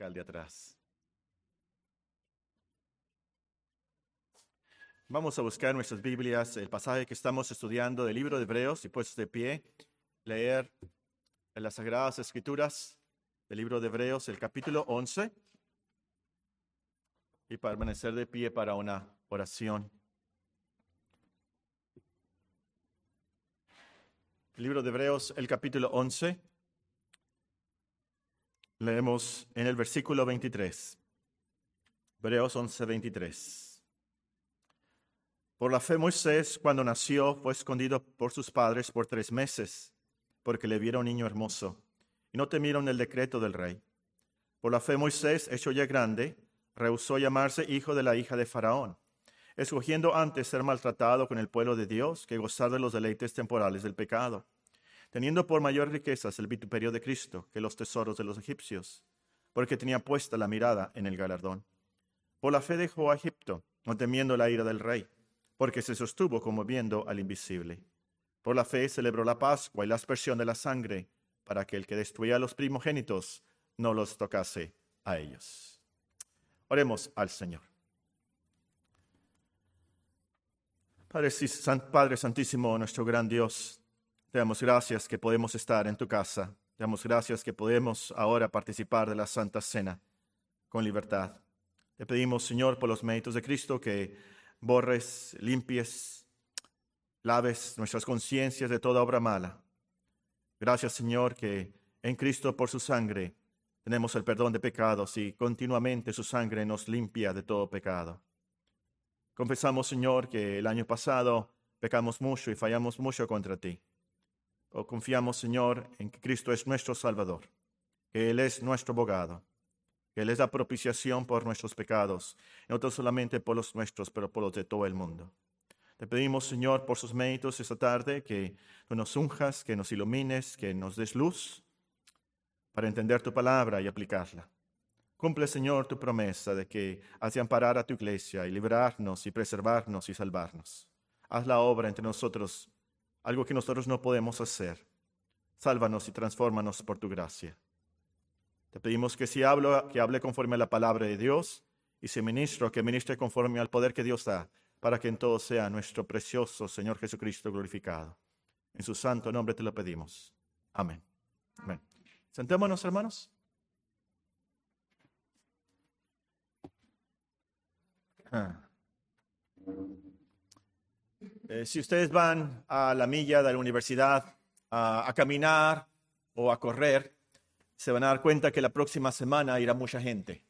acá al de atrás. Vamos a buscar nuestras Biblias, el pasaje que estamos estudiando del libro de Hebreos, y puestos de pie, leer en las Sagradas Escrituras del libro de Hebreos, el capítulo 11, y permanecer de pie para una oración. El libro de Hebreos, el capítulo 11, leemos en el versículo 23. Hebreos 11, 23. Por la fe Moisés, cuando nació, fue escondido por sus padres por 3 meses, porque le vieron niño hermoso, y no temieron el decreto del rey. Por la fe Moisés, hecho ya grande, rehusó llamarse hijo de la hija de Faraón, escogiendo antes ser maltratado con el pueblo de Dios que gozar de los deleites temporales del pecado, teniendo por mayor riquezas el vituperio de Cristo que los tesoros de los egipcios, porque tenía puesta la mirada en el galardón. Por la fe dejó a Egipto, no temiendo la ira del rey, porque se sostuvo como viendo al invisible. Por la fe celebró la Pascua y la aspersión de la sangre, para que el que destruía a los primogénitos no los tocase a ellos. Oremos al Señor. Padre Santísimo, nuestro gran Dios, te damos gracias que podemos estar en tu casa. Te damos gracias que podemos ahora participar de la Santa Cena con libertad. Te pedimos, Señor, por los méritos de Cristo, que borres, limpies, laves nuestras conciencias de toda obra mala. Gracias, Señor, que en Cristo por su sangre tenemos el perdón de pecados y continuamente su sangre nos limpia de todo pecado. Confesamos, Señor, que el año pasado pecamos mucho y fallamos mucho contra ti. Confiamos, Señor, en que Cristo es nuestro Salvador, que Él es nuestro abogado, que Él es la propiciación por nuestros pecados, no solamente por los nuestros, pero por los de todo el mundo. Te pedimos, Señor, por sus méritos esta tarde, que tú nos unjas, que nos ilumines, que nos des luz para entender tu palabra y aplicarla. Cumple, Señor, tu promesa de que has de amparar a tu iglesia y librarnos y preservarnos y salvarnos. Haz la obra entre nosotros, algo que nosotros no podemos hacer. Sálvanos y transfórmanos por tu gracia. Te pedimos que si hablo, que hable conforme a la palabra de Dios, y si ministro, que ministre conforme al poder que Dios da, para que en todo sea nuestro precioso Señor Jesucristo glorificado. En su santo nombre te lo pedimos. Amén. Amén. Sentémonos, hermanos. Si ustedes van a la milla de la universidad a caminar o a correr, se van a dar cuenta que la próxima semana irá mucha gente.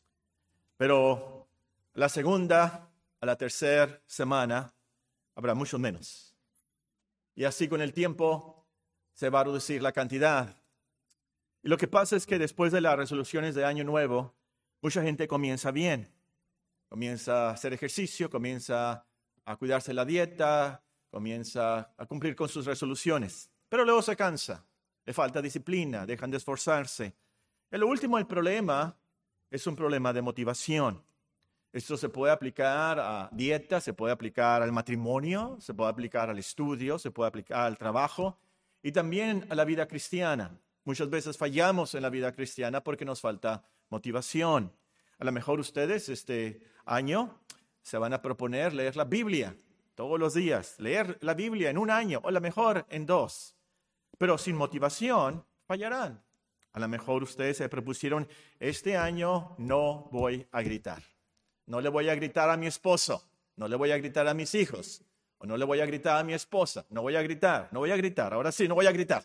Pero la segunda a la tercera semana habrá mucho menos. Y así con el tiempo se va a reducir la cantidad. Y lo que pasa es que después de las resoluciones de Año Nuevo, mucha gente comienza bien. Comienza a hacer ejercicio, comienza a cuidarse la dieta, comienza a cumplir con sus resoluciones. Pero luego se cansa, le falta disciplina, dejan de esforzarse. Y lo último, el problema es un problema de motivación. Esto se puede aplicar a dieta, se puede aplicar al matrimonio, se puede aplicar al estudio, se puede aplicar al trabajo y también a la vida cristiana. Muchas veces fallamos en la vida cristiana porque nos falta motivación. A lo mejor ustedes este año se van a proponer leer la Biblia todos los días, leer la Biblia en un año o a lo mejor en 2. Pero sin motivación fallarán. A lo mejor ustedes se propusieron, este año no voy a gritar. No le voy a gritar a mi esposo, no le voy a gritar a mis hijos, o no le voy a gritar a mi esposa, no voy a gritar, ahora sí, no voy a gritar.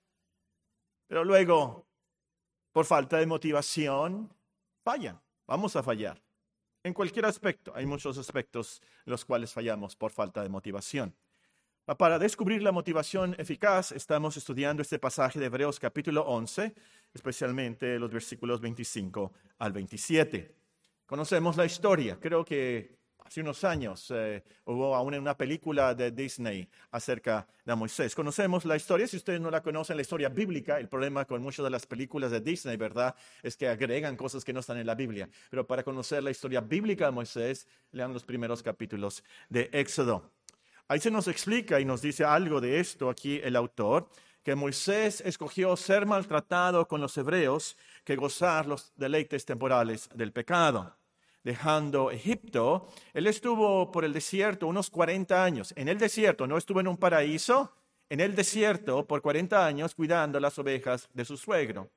Pero luego, por falta de motivación, fallan, vamos a fallar. En cualquier aspecto, hay muchos aspectos en los cuales fallamos por falta de motivación. Para descubrir la motivación eficaz, estamos estudiando este pasaje de Hebreos capítulo 11, especialmente los versículos 25 al 27. Conocemos la historia, creo que hace unos años hubo aún una película de Disney acerca de Moisés. Conocemos la historia, si ustedes no la conocen, la historia bíblica. El problema con muchas de las películas de Disney, ¿verdad?, es que agregan cosas que no están en la Biblia. Pero para conocer la historia bíblica de Moisés, lean los primeros capítulos de Éxodo. Ahí se nos explica y nos dice algo de esto aquí el autor, que Moisés escogió ser maltratado con los hebreos que gozar los deleites temporales del pecado. Dejando Egipto, él estuvo por el desierto unos 40 años. En el desierto, no estuvo en un paraíso, en el desierto por 40 años cuidando las ovejas de su suegro.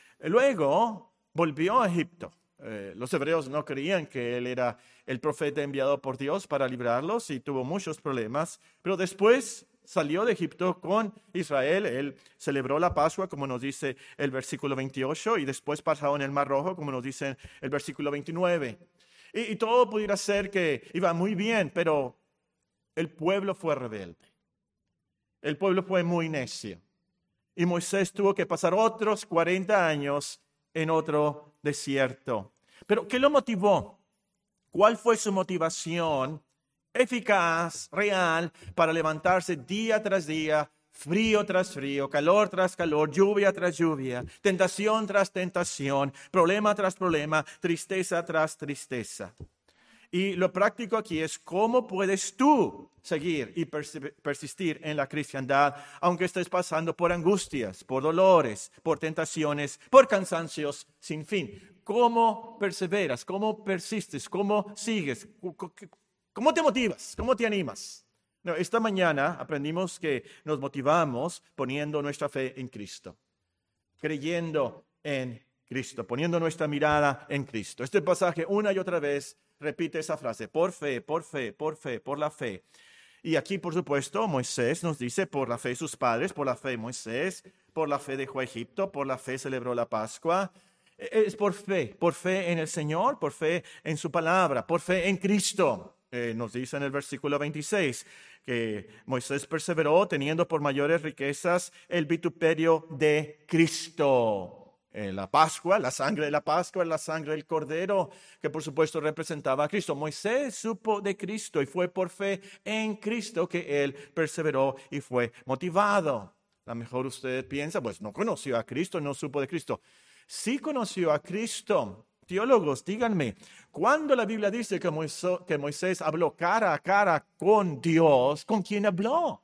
Luego volvió a Egipto. Los hebreos no creían que él era el profeta enviado por Dios para librarlos y tuvo muchos problemas, pero después salió de Egipto con Israel. Él celebró la Pascua, como nos dice el versículo 28, y después pasó en el Mar Rojo, como nos dice el versículo 29. Y todo pudiera ser que iba muy bien, pero el pueblo fue rebelde. El pueblo fue muy necio. Y Moisés tuvo que pasar otros 40 años en otro desierto. Pero ¿qué lo motivó? ¿Cuál fue su motivación eficaz, real, para levantarse día tras día, frío tras frío, calor tras calor, lluvia tras lluvia, tentación tras tentación, problema tras problema, tristeza tras tristeza? Y lo práctico aquí es cómo puedes tú seguir y persistir en la cristiandad, aunque estés pasando por angustias, por dolores, por tentaciones, por cansancios sin fin. ¿Cómo perseveras? ¿Cómo persistes? ¿Cómo sigues? ¿Cómo te motivas? ¿Cómo te animas? No, esta mañana aprendimos que nos motivamos poniendo nuestra fe en Cristo, creyendo en Cristo, poniendo nuestra mirada en Cristo. Este pasaje una y otra vez repite esa frase: por fe, por fe, por fe, por la fe. Y aquí, por supuesto, Moisés nos dice: por la fe sus padres, por la fe Moisés, por la fe dejó Egipto, por la fe celebró la Pascua. Es por fe en el Señor, por fe en su palabra, por fe en Cristo. Nos dice en el versículo 26 que Moisés perseveró teniendo por mayores riquezas el vituperio de Cristo. La Pascua, la sangre de la Pascua, la sangre del Cordero, que por supuesto representaba a Cristo. Moisés supo de Cristo y fue por fe en Cristo que él perseveró y fue motivado. A lo mejor usted piensa, pues no conoció a Cristo, no supo de Cristo. Sí conoció a Cristo. Teólogos, díganme, ¿cuándo la Biblia dice que Moisés habló cara a cara con Dios? ¿Con quién habló?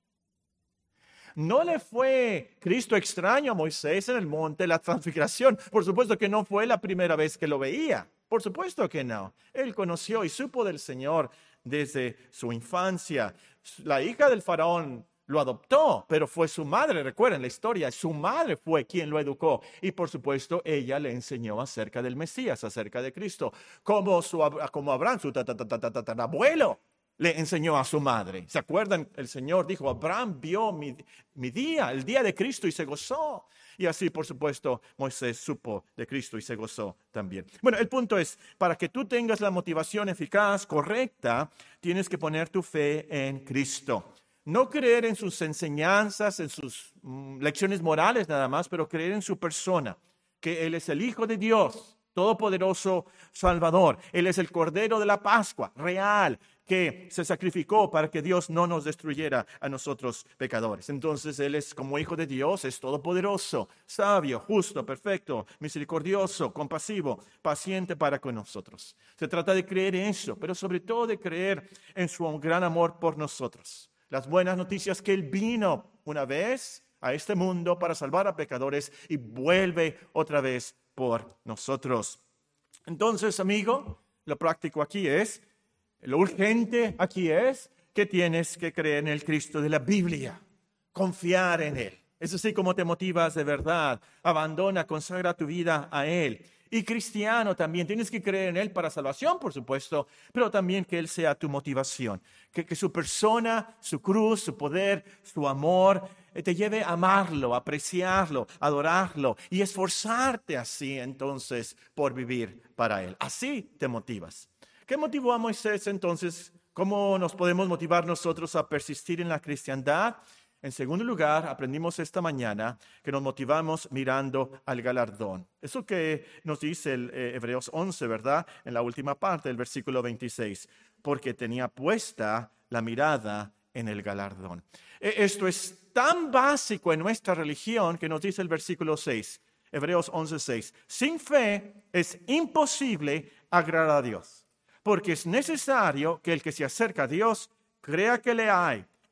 ¿No le fue Cristo extraño a Moisés en el monte de la transfiguración? Por supuesto que no fue la primera vez que lo veía. Por supuesto que no. Él conoció y supo del Señor desde su infancia. La hija del faraón lo adoptó, pero fue su madre, recuerden la historia, su madre fue quien lo educó. Y por supuesto, ella le enseñó acerca del Mesías, acerca de Cristo. Como Abraham, su tatarabuelo, le enseñó a su madre. ¿Se acuerdan? El Señor dijo: Abraham vio mi día, el día de Cristo, y se gozó. Y así, por supuesto, Moisés supo de Cristo y se gozó también. Bueno, el punto es, para que tú tengas la motivación eficaz, correcta, tienes que poner tu fe en Cristo. No creer en sus enseñanzas, en sus lecciones morales nada más, pero creer en su persona, que Él es el Hijo de Dios, Todopoderoso Salvador. Él es el Cordero de la Pascua, real, que se sacrificó para que Dios no nos destruyera a nosotros pecadores. Entonces Él es, como Hijo de Dios, es todopoderoso, sabio, justo, perfecto, misericordioso, compasivo, paciente para con nosotros. Se trata de creer en eso, pero sobre todo de creer en su gran amor por nosotros. Las buenas noticias que Él vino una vez a este mundo para salvar a pecadores y vuelve otra vez por nosotros. Entonces, amigo, lo práctico aquí es, lo urgente aquí es que tienes que creer en el Cristo de la Biblia, confiar en Él. Es así como te motivas de verdad. Abandona, consagra tu vida a Él. Y cristiano también, tienes que creer en Él para salvación, por supuesto, pero también que Él sea tu motivación. Que su persona, su cruz, su poder, su amor, te lleve a amarlo, a apreciarlo, a adorarlo y esforzarte así entonces por vivir para Él. Así te motivas. ¿Qué motivó a Moisés entonces? ¿Cómo nos podemos motivar nosotros a persistir en la cristiandad? En segundo lugar, aprendimos esta mañana que nos motivamos mirando al galardón. Eso que nos dice el Hebreos 11, ¿verdad? En la última parte del versículo 26. Porque tenía puesta la mirada en el galardón. Esto es tan básico en nuestra religión que nos dice el versículo 6. Hebreos 11, 6. Sin fe es imposible agradar a Dios. Porque es necesario que el que se acerca a Dios crea que le hay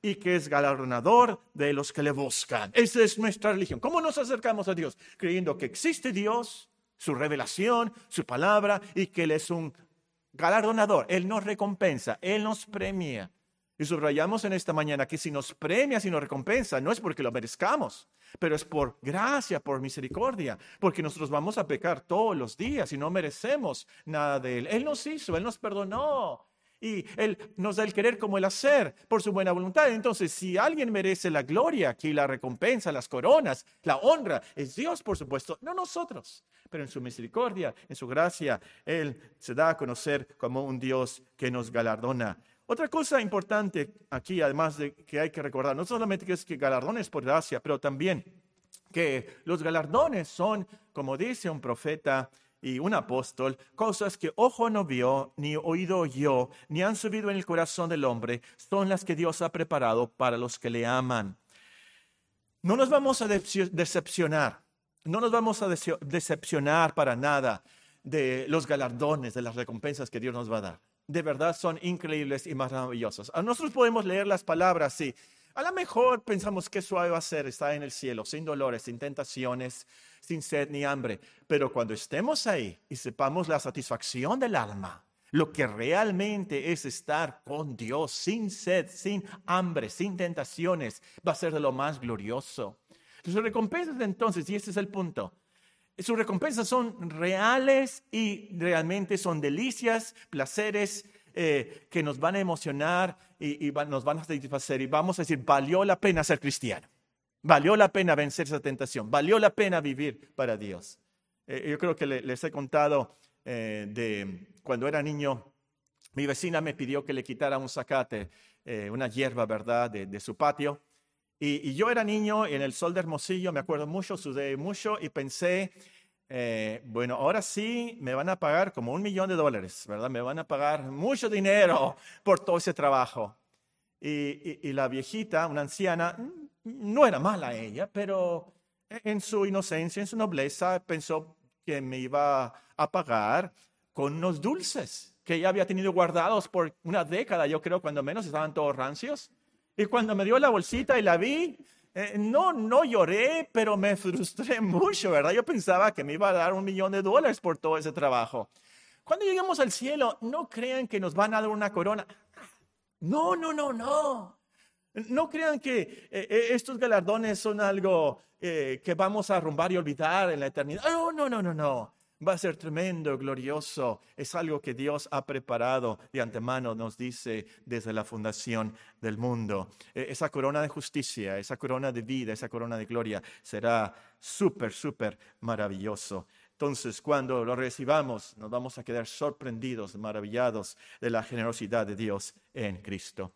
y que es galardonador de los que le buscan. Esa es nuestra religión. ¿Cómo nos acercamos a Dios? Creyendo que existe Dios, su revelación, su palabra, y que Él es un galardonador. Él nos recompensa, Él nos premia. Y subrayamos en esta mañana que si nos premia, si nos recompensa, no es porque lo merezcamos, pero es por gracia, por misericordia, porque nosotros vamos a pecar todos los días y no merecemos nada de Él. Él nos hizo, Él nos perdonó. Y Él nos da el querer como el hacer por su buena voluntad. Entonces, si alguien merece la gloria, aquí la recompensa, las coronas, la honra, es Dios, por supuesto, no nosotros. Pero en su misericordia, en su gracia, Él se da a conocer como un Dios que nos galardona. Otra cosa importante aquí, además de que hay que recordar, no solamente que es que galardones por gracia, pero también que los galardones son, como dice un profeta y un apóstol, cosas que ojo no vio, ni oído oyó, ni han subido en el corazón del hombre, son las que Dios ha preparado para los que le aman. No nos vamos a decepcionar, no nos vamos a decepcionar para nada de los galardones, de las recompensas que Dios nos va a dar. De verdad son increíbles y maravillosos. Nosotros podemos leer las palabras y a lo mejor pensamos que suave va a ser estar en el cielo, sin dolores, sin tentaciones, sin sed ni hambre. Pero cuando estemos ahí y sepamos la satisfacción del alma, lo que realmente es estar con Dios, sin sed, sin hambre, sin tentaciones, va a ser de lo más glorioso. Sus recompensas entonces, y este es el punto, sus recompensas son reales y realmente son delicias, placeres que nos van a emocionar y nos van a satisfacer. Y vamos a decir, valió la pena ser cristiano. Valió la pena vencer esa tentación. Valió la pena vivir para Dios. Yo creo que les he contado de cuando era niño, mi vecina me pidió que le quitara un zacate, una hierba, ¿verdad?, de su patio. Y yo era niño y en el sol de Hermosillo, me acuerdo mucho, sudé mucho y pensé, bueno, ahora sí me van a pagar como $1,000,000, ¿verdad? Me van a pagar mucho dinero por todo ese trabajo. Y la viejita, una anciana, no era mala ella, pero en su inocencia, en su nobleza, pensó que me iba a pagar con unos dulces que ella había tenido guardados por una década, yo creo, cuando menos estaban todos rancios. Y cuando me dio la bolsita y la vi, no lloré, pero me frustré mucho, ¿verdad? Yo pensaba que me iba a dar $1,000,000 por todo ese trabajo. Cuando lleguemos al cielo, no crean que nos van a dar una corona. No. No crean que estos galardones son algo que vamos a arrumbar y olvidar en la eternidad. No. Va a ser tremendo, glorioso. Es algo que Dios ha preparado de antemano, nos dice desde la fundación del mundo. Esa corona de justicia, esa corona de vida, esa corona de gloria será súper maravilloso. Entonces, cuando lo recibamos, nos vamos a quedar sorprendidos, maravillados de la generosidad de Dios en Cristo.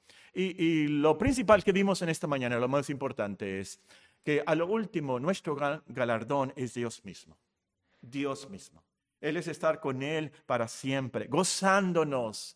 Y lo principal que vimos en esta mañana, lo más importante es que a lo último, nuestro galardón es Dios mismo. Dios mismo. Él es estar con Él para siempre, gozándonos,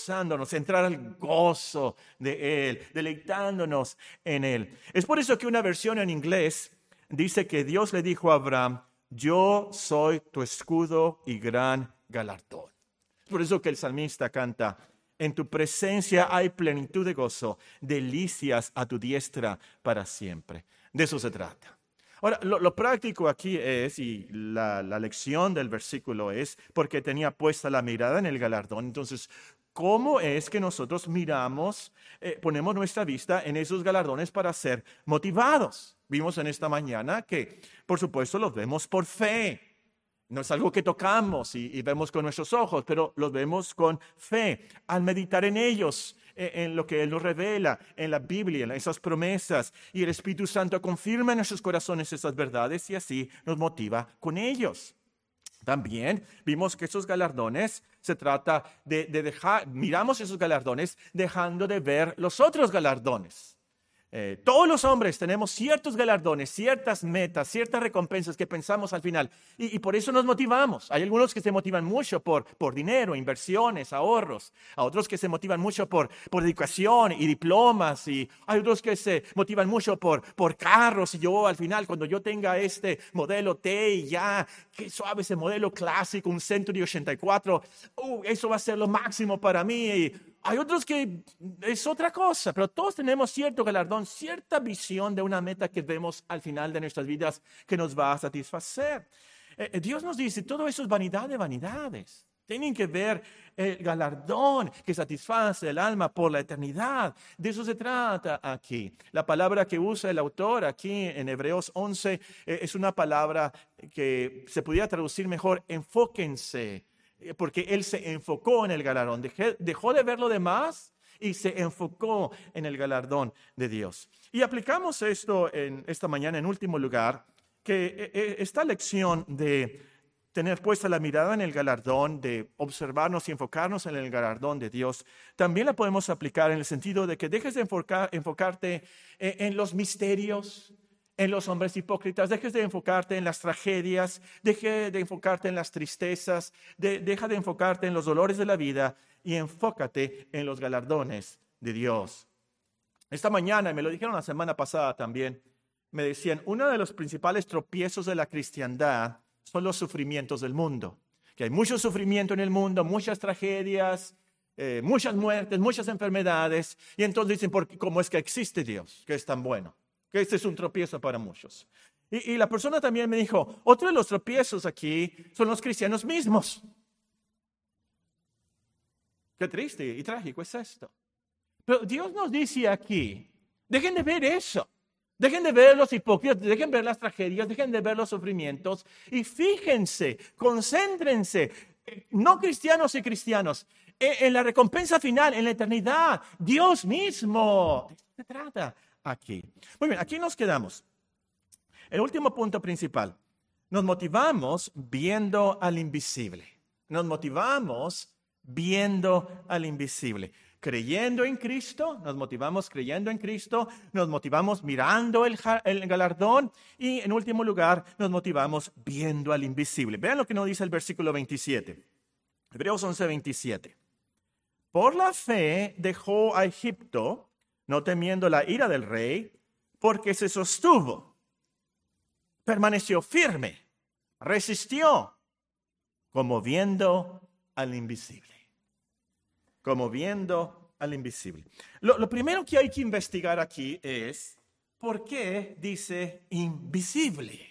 entrar al gozo de Él, deleitándonos en Él. Es por eso que una versión en inglés dice que Dios le dijo a Abraham, yo soy tu escudo y gran galardón. Es por eso que el salmista canta, en tu presencia hay plenitud de gozo, delicias a tu diestra para siempre. De eso se trata. Ahora, lo práctico aquí es, y la lección del versículo es, porque tenía puesta la mirada en el galardón. Entonces, ¿cómo es que nosotros miramos, ponemos nuestra vista en esos galardones para ser motivados? Vimos en esta mañana que, por supuesto, los vemos por fe. No es algo que tocamos y vemos con nuestros ojos, pero los vemos con fe. Al meditar en ellos, en lo que Él nos revela, en la Biblia, en esas promesas, y el Espíritu Santo confirma en nuestros corazones esas verdades y así nos motiva con ellos. También vimos que esos galardones se trata de dejar, miramos esos galardones dejando de ver los otros galardones. Todos los hombres tenemos ciertos galardones, ciertas metas, ciertas recompensas que pensamos al final y por eso nos motivamos. Hay algunos que se motivan mucho por dinero, inversiones, ahorros. A otros que se motivan mucho por educación y diplomas. Y hay otros que se motivan mucho por carros. Y yo al final, cuando yo tenga este modelo T y ya, qué suave ese modelo clásico, un Century 84, eso va a ser lo máximo para mí. hay otros que es otra cosa, pero todos tenemos cierto galardón, cierta visión de una meta que vemos al final de nuestras vidas que nos va a satisfacer. Dios nos dice, todo eso es vanidad de vanidades. Tienen que ver el galardón que satisface el alma por la eternidad. De eso se trata aquí. La palabra que usa el autor aquí en Hebreos 11 es una palabra que se podría traducir mejor, enfóquense, porque él se enfocó en el galardón. Dejó de ver lo demás y se enfocó en el galardón de Dios. Y aplicamos esto en esta mañana en último lugar, que esta lección de tener puesta la mirada en el galardón, de observarnos y enfocarnos en el galardón de Dios, también la podemos aplicar en el sentido de que dejes de enfocarte en los misterios, en los hombres hipócritas, dejes de enfocarte en las tragedias, deje de enfocarte en las tristezas, deja de enfocarte en los dolores de la vida y enfócate en los galardones de Dios. Esta mañana, me lo dijeron la semana pasada también, me decían, uno de los principales tropiezos de la cristiandad son los sufrimientos del mundo. Que hay mucho sufrimiento en el mundo, muchas tragedias, muchas muertes, muchas enfermedades. Y entonces dicen, ¿cómo es que existe Dios? Que es tan bueno. Que este es un tropiezo para muchos. Y la persona también me dijo, otro de los tropiezos aquí son los cristianos mismos. Qué triste y trágico es esto. Pero Dios nos dice aquí, dejen de ver eso. Dejen de ver los hipócritas, dejen de ver las tragedias, dejen de ver los sufrimientos y fíjense, concéntrense, no cristianos y cristianos, en la recompensa final, en la eternidad, Dios mismo. ¿De qué se trata aquí? Muy bien, aquí nos quedamos. El último punto principal, nos motivamos viendo al invisible. Nos motivamos viendo al invisible. Creyendo en Cristo, nos motivamos creyendo en Cristo, nos motivamos mirando el galardón y en último lugar nos motivamos viendo al invisible. Vean lo que nos dice el versículo 27, Hebreos 11, 27. Por la fe dejó a Egipto, no temiendo la ira del rey, porque se sostuvo, permaneció firme, resistió, como viendo al invisible. Como viendo al invisible. Lo primero que hay que investigar aquí es, ¿por qué dice invisible?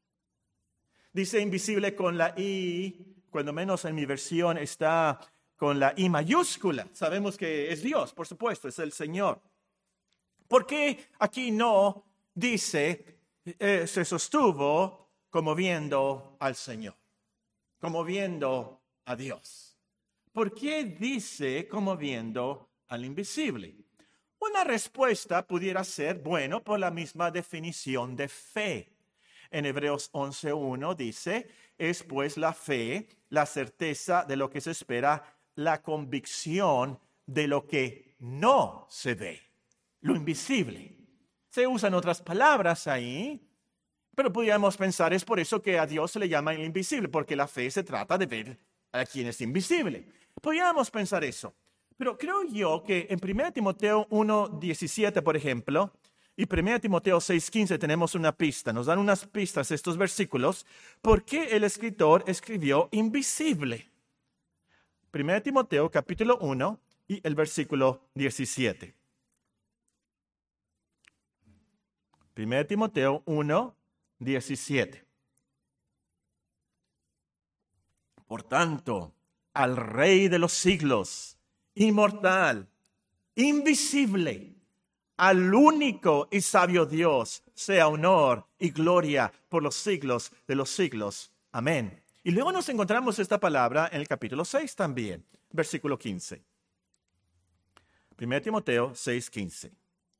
Dice invisible con la I, cuando menos en mi versión está con la I mayúscula. Sabemos que es Dios, por supuesto, es el Señor. ¿Por qué aquí no dice se sostuvo como viendo al Señor? Como viendo a Dios. ¿Por qué dice como viendo al invisible? Una respuesta pudiera ser, bueno, por la misma definición de fe. En Hebreos 11:1 dice, es pues la fe, la certeza de lo que se espera, la convicción de lo que no se ve, lo invisible. Se usan otras palabras ahí, pero podríamos pensar, es por eso que a Dios se le llama el invisible, porque la fe se trata de ver a quien es invisible. Podríamos pensar eso, pero creo yo que en 1 Timoteo 1:17, por ejemplo, y 1 Timoteo 6:15 tenemos una pista, nos dan unas pistas estos versículos, ¿por qué el escritor escribió invisible? 1 Timoteo capítulo 1 y el versículo 17. 1 Timoteo 1:17. Por tanto, al Rey de los siglos, inmortal, invisible, al único y sabio Dios, sea honor y gloria por los siglos de los siglos. Amén. Y luego nos encontramos esta palabra en el capítulo 6 también, versículo 15. 1 Timoteo 6:15.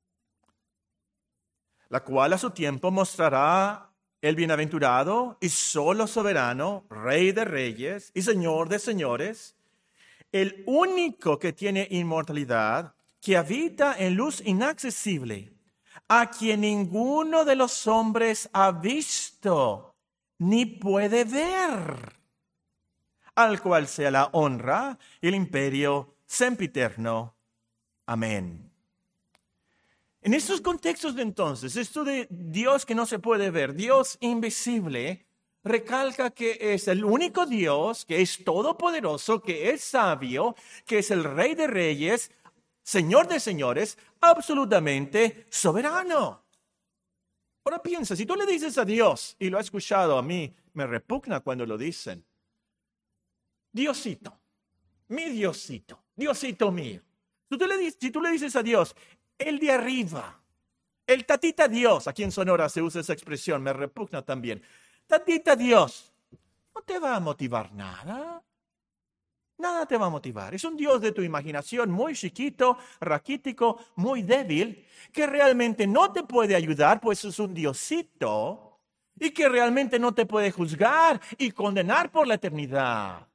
La cual a su tiempo mostrará el bienaventurado y solo soberano, Rey de reyes y Señor de señores, el único que tiene inmortalidad, que habita en luz inaccesible, a quien ninguno de los hombres ha visto ni puede ver, al cual sea la honra y el imperio sempiterno. Amén. En estos contextos de entonces, esto de Dios que no se puede ver, Dios invisible, recalca que es el único Dios, que es todopoderoso, que es sabio, que es el Rey de Reyes, Señor de señores, absolutamente soberano. Ahora piensa, si tú le dices a Dios, y lo he escuchado, a mí me repugna cuando lo dicen, Diosito, mi Diosito, Diosito mío. Si tú le dices a Dios, el de arriba, el tatita Dios, aquí en Sonora se usa esa expresión, me repugna también. Tatita Dios, no te va a motivar nada. Nada te va a motivar. Es un Dios de tu imaginación muy chiquito, raquítico, muy débil, que realmente no te puede ayudar, pues es un Diosito, y que realmente no te puede juzgar y condenar por la eternidad.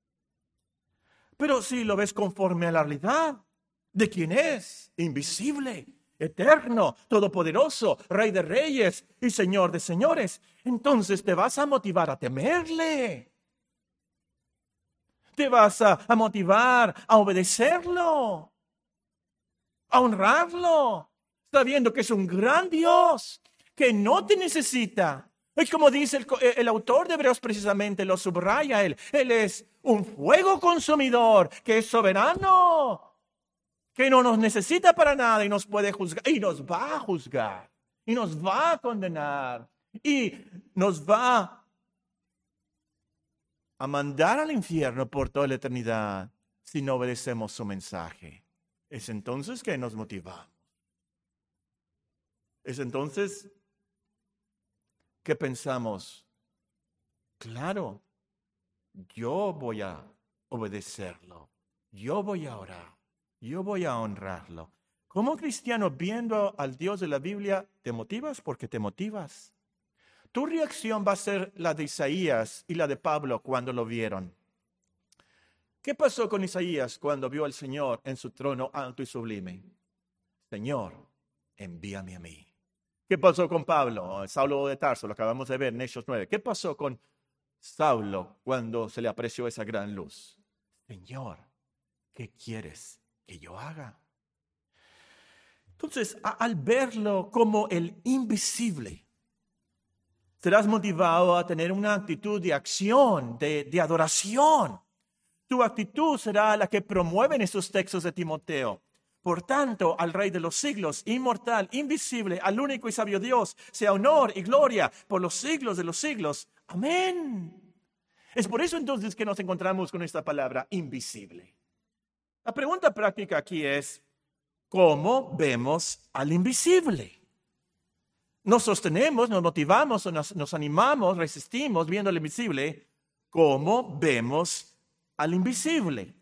Pero si lo ves conforme a la realidad de quién es, invisible, eterno, todopoderoso, Rey de reyes y Señor de señores, entonces te vas a motivar a temerle. Te vas a motivar a obedecerlo, a honrarlo, sabiendo que es un gran Dios, que no te necesita. Es como dice el autor de Hebreos precisamente, lo subraya él. Él es un fuego consumidor, que es soberano, que no nos necesita para nada y nos puede juzgar, y nos va a juzgar, y nos va a condenar, y nos va a mandar al infierno por toda la eternidad si no obedecemos su mensaje. Es entonces que nos motivamos. Es entonces que pensamos, claro, yo voy a obedecerlo, yo voy a orar, yo voy a honrarlo. Como cristiano, viendo al Dios de la Biblia, ¿te motivas? Porque te motivas. Tu reacción va a ser la de Isaías y la de Pablo cuando lo vieron. ¿Qué pasó con Isaías cuando vio al Señor en su trono alto y sublime? Señor, envíame a mí. ¿Qué pasó con Pablo? Saulo de Tarso, lo acabamos de ver en Hechos 9. ¿Qué pasó con Saulo cuando se le apareció esa gran luz? Señor, ¿qué quieres que yo haga? Entonces, al verlo como el invisible, serás motivado a tener una actitud de acción, de adoración. Tu actitud será la que promueven esos textos de Timoteo. Por tanto, al Rey de los siglos, inmortal, invisible, al único y sabio Dios, sea honor y gloria por los siglos de los siglos. Amén. Es por eso entonces que nos encontramos con esta palabra invisible. La pregunta práctica aquí es, ¿cómo vemos al invisible? Nos sostenemos, nos motivamos, nos animamos, resistimos viendo al invisible. ¿Cómo vemos al invisible?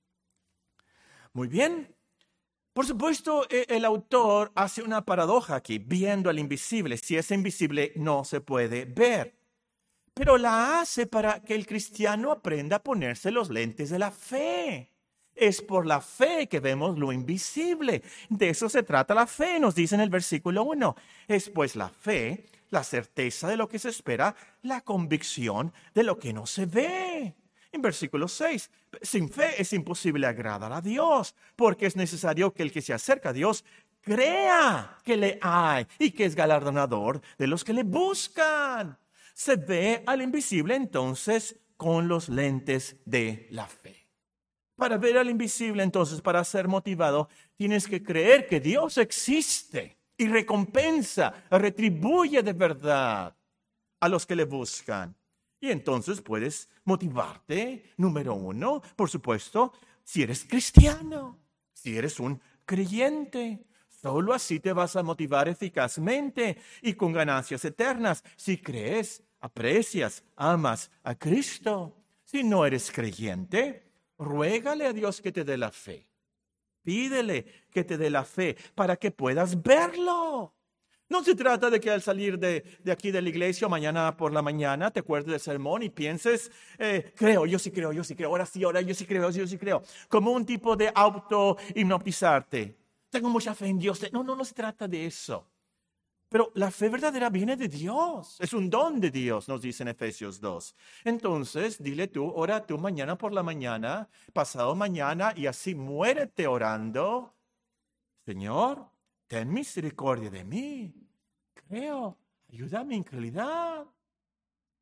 Muy bien. Por supuesto, el autor hace una paradoja aquí, viendo al invisible. Si es invisible, no se puede ver. Pero la hace para que el cristiano aprenda a ponerse los lentes de la fe. Es por la fe que vemos lo invisible. De eso se trata la fe, nos dice en el versículo 1. Es pues la fe, la certeza de lo que se espera, la convicción de lo que no se ve. En versículo 6, sin fe es imposible agradar a Dios, porque es necesario que el que se acerca a Dios crea que le hay y que es galardonador de los que le buscan. Se ve al invisible entonces con los lentes de la fe. Para ver al invisible, entonces, para ser motivado, tienes que creer que Dios existe y recompensa, retribuye de verdad a los que le buscan. Y entonces puedes motivarte, número 1, por supuesto, si eres cristiano, si eres un creyente. Solo así te vas a motivar eficazmente y con ganancias eternas si crees, aprecias, amas a Cristo. Si no eres creyente, ruégale a Dios que te dé la fe. Pídele que te dé la fe para que puedas verlo. No se trata de que al salir de aquí de la iglesia mañana por la mañana te acuerdes del sermón y pienses, creo, yo sí creo, ahora yo sí creo. Como un tipo de auto-hipnotizarte. Tengo mucha fe en Dios. No se trata de eso. Pero la fe verdadera viene de Dios. Es un don de Dios, nos dice en Efesios 2. Entonces, dile tú, ora tú mañana por la mañana, pasado mañana, y así muérete orando. Señor, ten misericordia de mí. Creo, ayuda a mi incredulidad.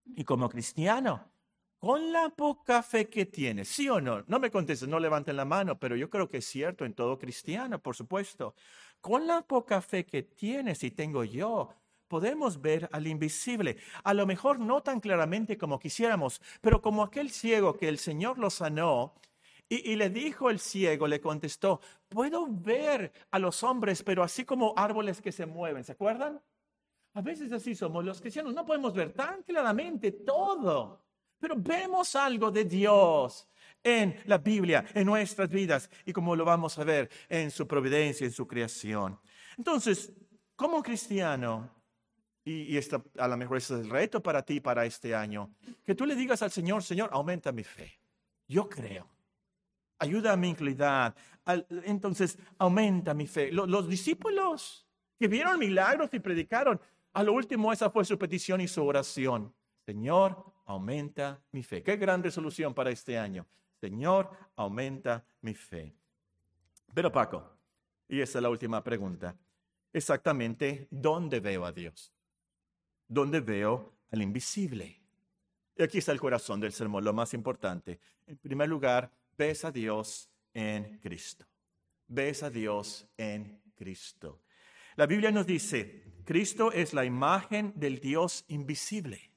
Y como cristiano, con la poca fe que tienes, ¿sí o no? No me contestes, no levanten la mano, pero yo creo que es cierto en todo cristiano, por supuesto. Con la poca fe que tienes y tengo yo, podemos ver al invisible. A lo mejor no tan claramente como quisiéramos, pero como aquel ciego que el Señor lo sanó y le dijo el ciego, le contestó, puedo ver a los hombres, pero así como árboles que se mueven, ¿se acuerdan? A veces así somos los cristianos, no podemos ver tan claramente todo, pero vemos algo de Dios en la Biblia, en nuestras vidas y como lo vamos a ver en su providencia, en su creación. Entonces, como cristiano, y esta, a lo mejor ese es el reto para ti para este año, que tú le digas al Señor, Señor, aumenta mi fe. Yo creo. Ayuda a mi incredulidad. Entonces, aumenta mi fe. Los discípulos que vieron milagros y predicaron, a lo último esa fue su petición y su oración. Señor, aumenta mi fe. Qué gran resolución para este año. Señor, aumenta mi fe. Pero Paco, y esa es la última pregunta, exactamente, ¿dónde veo a Dios? ¿Dónde veo al invisible? Y aquí está el corazón del sermón, lo más importante. En primer lugar, ves a Dios en Cristo. Ves a Dios en Cristo. La Biblia nos dice, Cristo es la imagen del Dios invisible.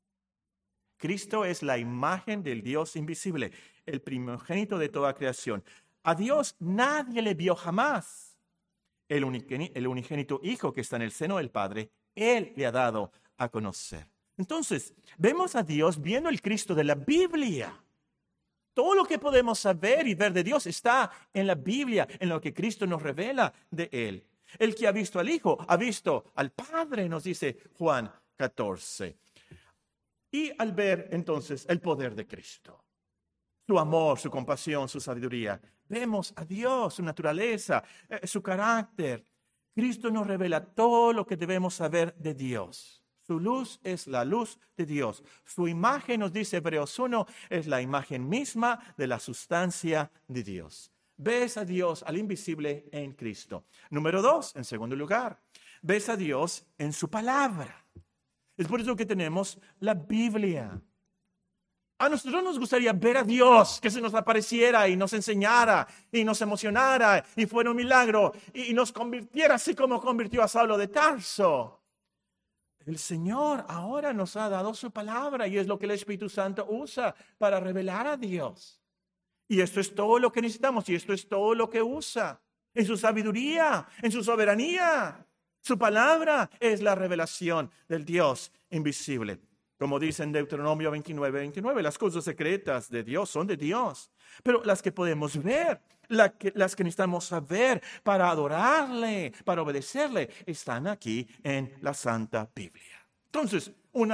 Cristo es la imagen del Dios invisible, el primogénito de toda creación. A Dios nadie le vio jamás. El unigénito Hijo que está en el seno del Padre, Él le ha dado a conocer. Entonces, vemos a Dios viendo el Cristo de la Biblia. Todo lo que podemos saber y ver de Dios está en la Biblia, en lo que Cristo nos revela de Él. El que ha visto al Hijo, ha visto al Padre, nos dice Juan 14. Y al ver entonces el poder de Cristo, su amor, su compasión, su sabiduría, vemos a Dios, su naturaleza, su carácter. Cristo nos revela todo lo que debemos saber de Dios. Su luz es la luz de Dios. Su imagen, nos dice Hebreos 1, es la imagen misma de la sustancia de Dios. Ves a Dios, al invisible, en Cristo. Número 2, en segundo lugar, ves a Dios en su palabra. Es por eso que tenemos la Biblia. A nosotros nos gustaría ver a Dios, que se nos apareciera y nos enseñara y nos emocionara y fuera un milagro y nos convirtiera así como convirtió a Saulo de Tarso. El Señor ahora nos ha dado su palabra y es lo que el Espíritu Santo usa para revelar a Dios. Y esto es todo lo que necesitamos y esto es todo lo que usa en su sabiduría, en su soberanía. Su palabra es la revelación del Dios invisible. Como dice en Deuteronomio 29, las cosas secretas de Dios son de Dios. Pero las que podemos ver, las que necesitamos saber para adorarle, para obedecerle, están aquí en la Santa Biblia. Entonces,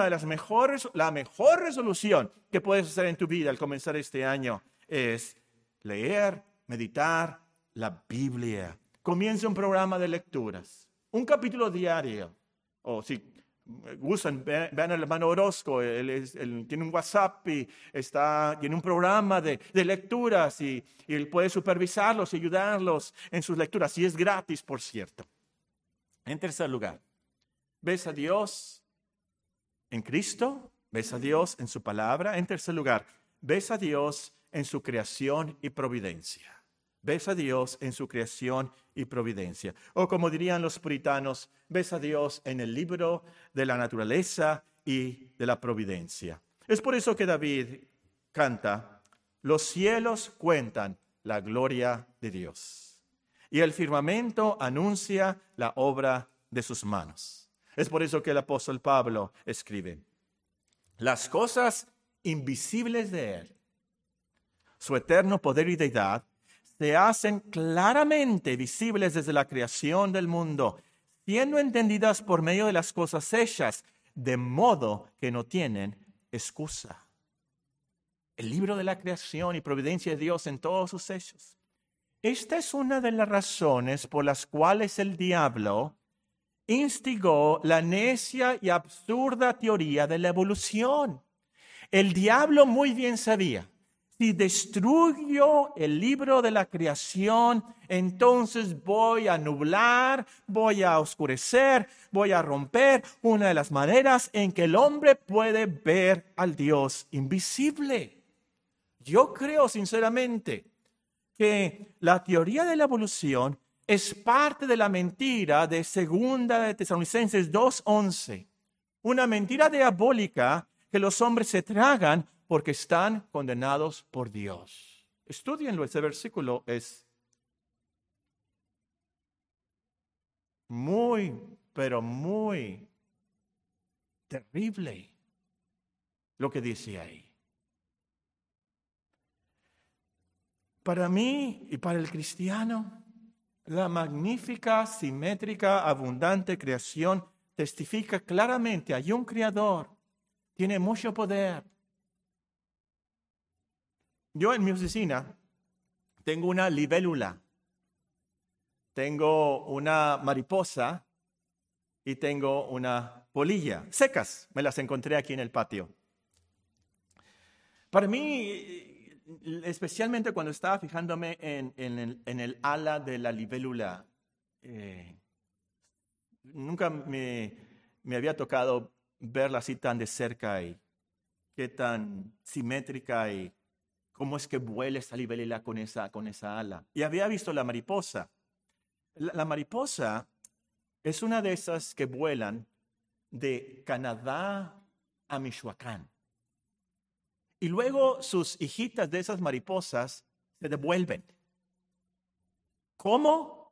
la mejor resolución que puedes hacer en tu vida al comenzar este año es leer, meditar la Biblia. Comienza un programa de lecturas, un capítulo diario. O si gustan, vean al hermano Orozco, él tiene un WhatsApp y tiene un programa de lecturas y él puede supervisarlos y ayudarlos en sus lecturas. Y es gratis, por cierto. En tercer lugar, ves a Dios en Cristo, ves a Dios en su palabra. En tercer lugar, ves a Dios en su creación y providencia. Ves a Dios en su creación y providencia. O como dirían los puritanos, ves a Dios en el libro de la naturaleza y de la providencia. Es por eso que David canta, los cielos cuentan la gloria de Dios y el firmamento anuncia la obra de sus manos. Es por eso que el apóstol Pablo escribe, las cosas invisibles de Él, su eterno poder y deidad, se hacen claramente visibles desde la creación del mundo, siendo entendidas por medio de las cosas hechas, de modo que no tienen excusa. El libro de la creación y providencia de Dios en todos sus hechos. Esta es una de las razones por las cuales el diablo instigó la necia y absurda teoría de la evolución. El diablo muy bien sabía, Si destruyo el libro de la creación, entonces voy a nublar, voy a oscurecer, voy a romper una de las maneras en que el hombre puede ver al Dios invisible. Yo creo sinceramente que la teoría de la evolución es parte de la mentira de 2 de Tesalonicenses 2:11. Una mentira diabólica que los hombres se tragan porque están condenados por Dios. Estudienlo, ese versículo es muy, pero muy terrible lo que dice ahí. Para mí y para el cristiano, la magnífica, simétrica, abundante creación testifica claramente, hay un creador, tiene mucho poder. Yo en mi oficina tengo una libélula, tengo una mariposa y tengo una polilla. Secas, me las encontré aquí en el patio. Para mí, especialmente cuando estaba fijándome en el ala de la libélula, nunca me había tocado verla así tan de cerca y qué tan simétrica y cómo es que vuela esta libélula con esa ala. Y había visto la mariposa. La mariposa es una de esas que vuelan de Canadá a Michoacán. Y luego sus hijitas de esas mariposas se devuelven. ¿Cómo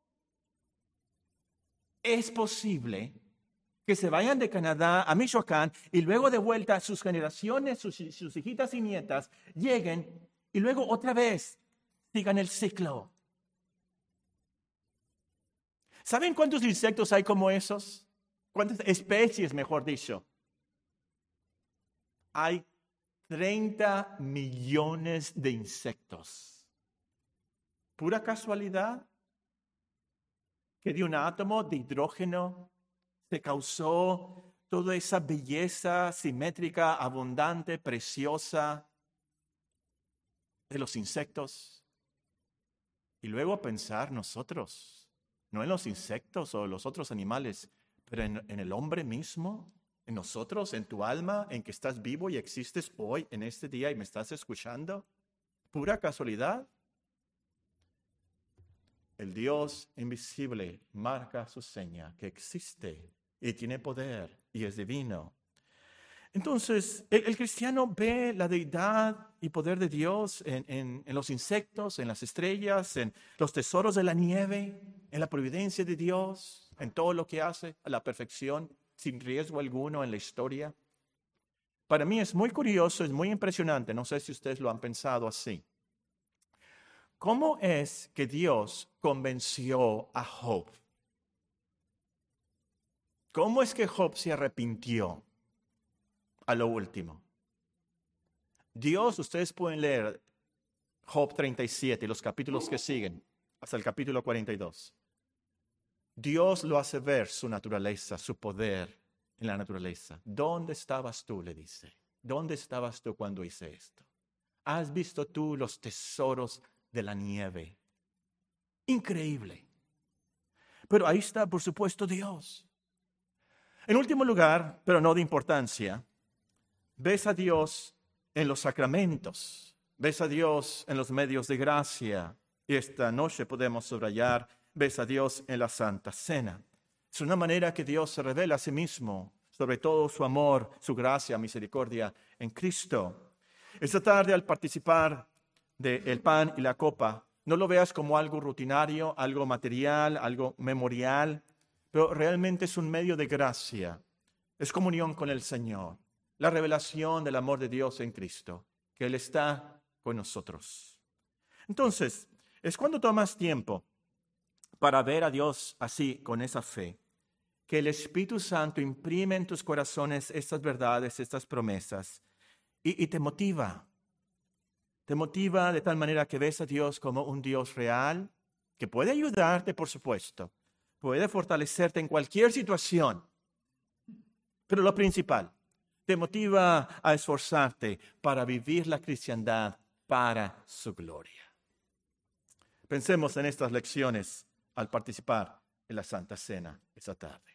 es posible que se vayan de Canadá a Michoacán y luego de vuelta sus generaciones, sus hijitas y nietas, lleguen y luego otra vez sigan el ciclo? ¿Saben cuántos insectos hay como esos? ¿Cuántas especies, mejor dicho? Hay 30 millones de insectos. ¿Pura casualidad que de un átomo de hidrógeno se causó toda esa belleza simétrica, abundante, preciosa de los insectos? Y luego pensar nosotros, no en los insectos o los otros animales, pero en el hombre mismo, en nosotros, en tu alma, en que estás vivo y existes hoy, en este día, y me estás escuchando. ¿Pura casualidad? El Dios invisible marca su seña, que existe y tiene poder y es divino. Entonces, el cristiano ve la deidad y poder de Dios en los insectos, en las estrellas, en los tesoros de la nieve, en la providencia de Dios, en todo lo que hace a la perfección, sin riesgo alguno en la historia. Para mí es muy curioso, es muy impresionante, no sé si ustedes lo han pensado así. ¿Cómo es que Dios convenció a Job? ¿Cómo es que Job se arrepintió a lo último? Dios, ustedes pueden leer Job 37 y los capítulos que siguen, hasta el capítulo 42. Dios lo hace ver su naturaleza, su poder en la naturaleza. ¿Dónde estabas tú?, le dice. ¿Dónde estabas tú cuando hice esto? ¿Has visto tú los tesoros de la nieve? Increíble. Pero ahí está, por supuesto, Dios. En último lugar, pero no de importancia, ves a Dios en los sacramentos, ves a Dios en los medios de gracia. Y esta noche podemos subrayar, ves a Dios en la Santa Cena. Es una manera que Dios se revela a sí mismo, sobre todo su amor, su gracia, misericordia en Cristo. Esta tarde, al participar del pan y la copa, no lo veas como algo rutinario, algo material, algo memorial, pero realmente es un medio de gracia. Es comunión con el Señor, la revelación del amor de Dios en Cristo, que Él está con nosotros. Entonces, es cuando tomas tiempo para ver a Dios así, con esa fe, que el Espíritu Santo imprime en tus corazones estas verdades, estas promesas, y te motiva. Te motiva de tal manera que ves a Dios como un Dios real, que puede ayudarte, por supuesto, puede fortalecerte en cualquier situación. Pero lo principal, te motiva a esforzarte para vivir la cristiandad para su gloria. Pensemos en estas lecciones al participar en la Santa Cena esta tarde.